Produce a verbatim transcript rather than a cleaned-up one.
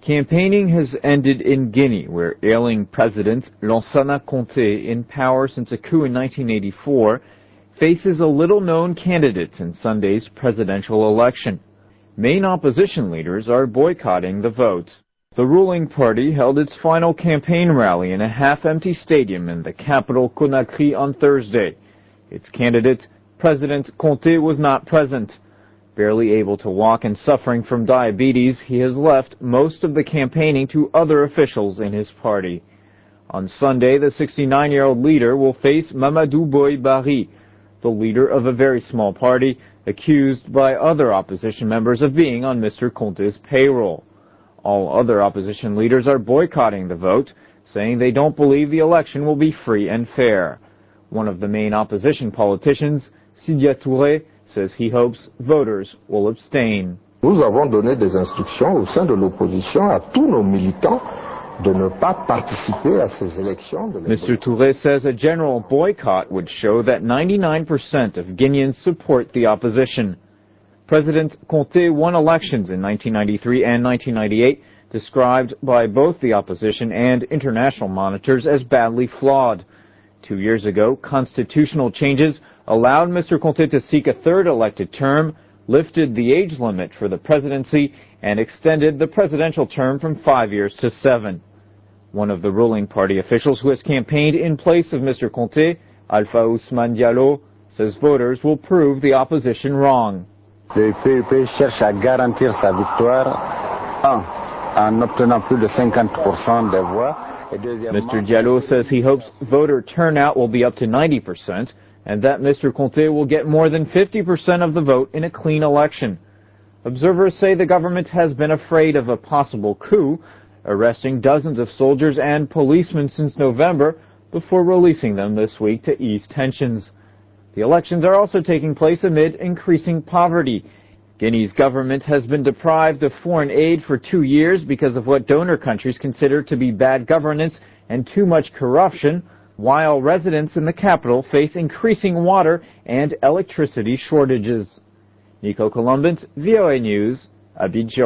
Campaigning has ended in Guinea, where ailing President Lansana Conté, in power since a coup in nineteen eighty-four, faces a little-known candidate in Sunday's presidential election. Main opposition leaders are boycotting the vote. The ruling party held its final campaign rally in a half-empty stadium in the capital Conakry on Thursday. Its candidate, President Conté, was not present. Barely able to walk and suffering from diabetes, he has left most of the campaigning to other officials in his party. On Sunday, the sixty-nine-year-old leader will face Mamadou Boye Bari, the leader of a very small party, accused by other opposition members of being on Mister Conté's payroll. All other opposition leaders are boycotting the vote, saying they don't believe the election will be free and fair. One of the main opposition politicians, Sidya Touré, says he hopes voters will abstain. Nous avons donné des instructions au sein de l'opposition à tous nos militants de ne pas participer à ces élections. Mister Touré says a general boycott would show that ninety-nine percent of Guineans support the opposition. President Conté won elections in nineteen ninety-three and nineteen ninety-eight, described by both the opposition and international monitors as badly flawed. Two years ago, constitutional changes allowed Mister Conté to seek a third elected term, lifted the age limit for the presidency, and extended the presidential term from five years to seven. One of the ruling party officials who has campaigned in place of Mister Conté, Alpha Ousmane Diallo, says voters will prove the opposition wrong. Le P U P cherche à garantir sa victoire en obtenant plus de cinquante pour cent des voix. Mister Diallo says he hopes voter turnout will be up to ninety percent and that Mister Conté will get more than fifty percent of the vote in a clean election. Observers say the government has been afraid of a possible coup, arresting dozens of soldiers and policemen since November before releasing them this week to ease tensions. The elections are also taking place amid increasing poverty. Guinea's government has been deprived of foreign aid for two years because of what donor countries consider to be bad governance and too much corruption, while residents in the capital face increasing water and electricity shortages. Nico Columbus, V O A News, Abidjan.